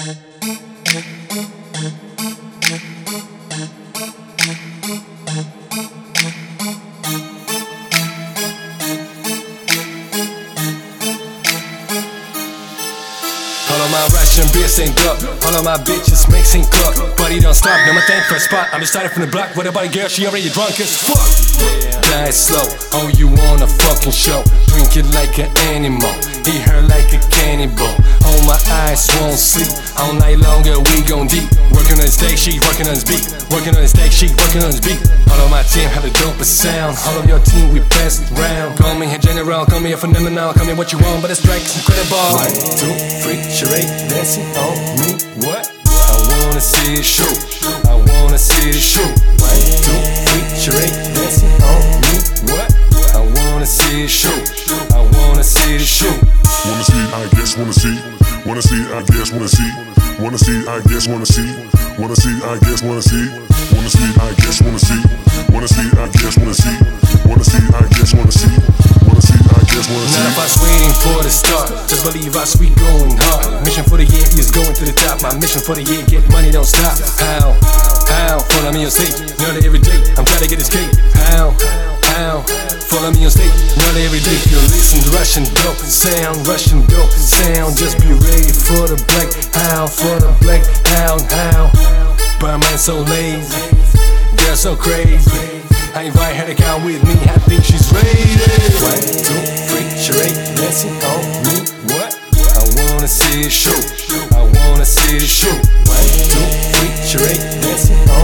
All of my Russian beer synced up, all of my bitches make sync up. Buddy don't stop, no my thing first spot. I'm just started from the block with a buddy girl, she already drunk as fuck. Die slow, oh you want a fucking show. Drink it like an animal, eat her like a cannibal. Oh my eyes won't sleep, all night longer we gon' deep. Working on this day, she working on this beat. Working on this day, she working on this beat. All of my team have the dopest sound, all of your team we pass it round. Call me a general, call me a phenomenal, call me what you want, but the strike's incredible. 1, 2, 3, charade, dancing on me, what? I wanna see it shoot, I wanna see it shoot. 1, 2, 3, charade, dancing on me, what? I wanna see it shoot, I wanna see it shoot. Wanna see, I guess, wanna see. Wanna see, I guess, wanna see. Wanna see, I guess, wanna see. Wanna see, I guess, wanna see. Wanna see, I guess, wanna see. Wanna see, I guess, wanna see. Wanna see, I guess, wanna see. Wanna see, I guess, wanna see. None of us waiting for the start, just believe us, we going hard. Mission for the year is going to the top. My mission for the year, get money, don't stop. How? Follow me on stage, nearly every day. I'm trying to get this cake. How? Follow me on stage, nearly every day. You listen to Russian dope sound, Russian dope sound. Just be ready for the black. How? For the black. How? But man so lazy, girl so crazy. I invite her to come with me, I think she's ready. 1, 2, 3, charade, dancing on me, what? I wanna see it shoot, I wanna see it shoot. 1, 2, 3, charade, dancing on